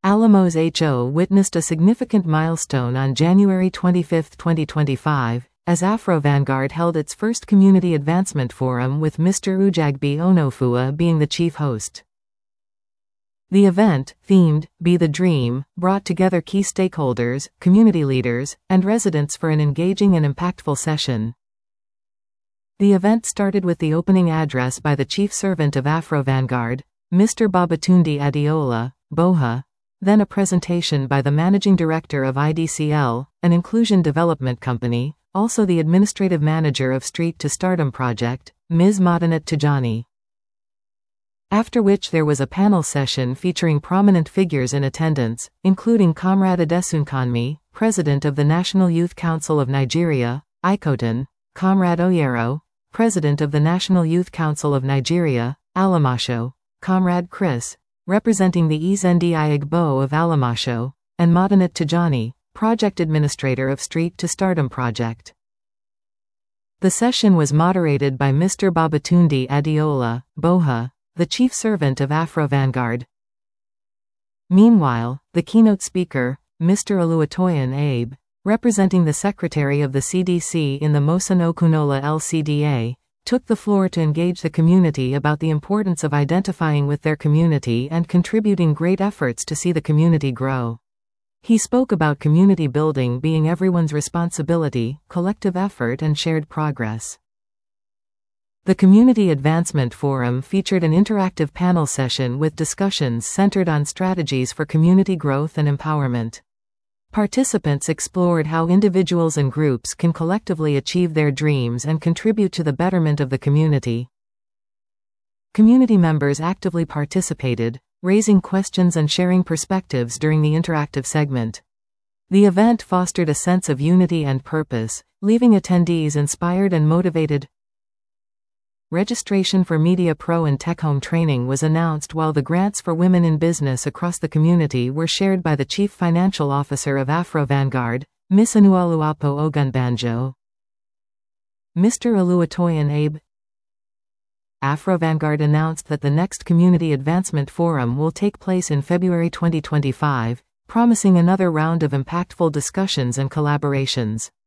Alamos HO witnessed a significant milestone on January 25, 2025, as Afro-Vanguard held its first Community Advancement Forum with Mr. Ujagbe Onofua being the chief host. The event, themed, Be the Dream, brought together key stakeholders, community leaders, and residents for an engaging and impactful session. The event started with the opening address by the chief servant of Afro-Vanguard, Mr. Babatunde Adeola, BOHA, then a presentation by the managing director of IDCL, an inclusion development company, also the administrative manager of Street to Stardom Project, Ms. Madanat Tijani. After which there was a panel session featuring prominent figures in attendance, including Comrade Adesunkanmi, President of the National Youth Council of Nigeria, ICOTAN, Comrade Oyero, President of the National Youth Council of Nigeria, Alamasho, Comrade Chris, representing the Ezendi Igbo of Alamasho, and Madanat Tijani, Project Administrator of Street to Stardom Project. The session was moderated by Mr. Babatunde Adeola, BOHA, the chief servant of Afro-Vanguard. Meanwhile, the keynote speaker, Mr. Oluwatoyin Abe, representing the secretary of the CDC in the Mosanokunola LCDA, took the floor to engage the community about the importance of identifying with their community and contributing great efforts to see the community grow. He spoke about community building being everyone's responsibility, collective effort and shared progress. The Community Advancement Forum featured an interactive panel session with discussions centered on strategies for community growth and empowerment. Participants explored how individuals and groups can collectively achieve their dreams and contribute to the betterment of the community. Community members actively participated, raising questions and sharing perspectives during the interactive segment. The event fostered a sense of unity and purpose, leaving attendees inspired and motivated. Registration for Media Pro and Tech Home training was announced while the grants for women in business across the community were shared by the Chief Financial Officer of Afro-Vanguard, Ms. Anuoluwapo Ogunbanjo. Mr. Oluwatoyin Abe. Afro-Vanguard announced that the next Community Advancement Forum will take place in February 2025, promising another round of impactful discussions and collaborations.